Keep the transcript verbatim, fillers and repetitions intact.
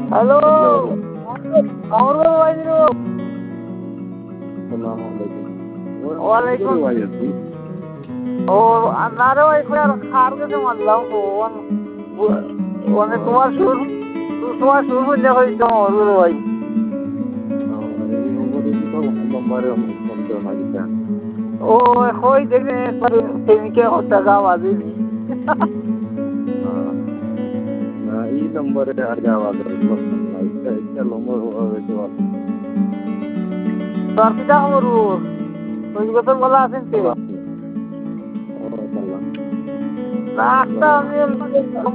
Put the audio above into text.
hello আমার ভাই ওয়ালাইকুম ও আনারে ভাই আর খার কাছে মারলাম তো মানে তোমার সুর তোমার সুর হইলে হইতো আমার ভাই ও হই দেখে প্রেমিকে টাকা বাজি ಈ ನಂಬರ್ ಯಾರಿಗೆ ಆವಾজ তোর পিতা মরু ওই কথা বলা আছেন তো না আমি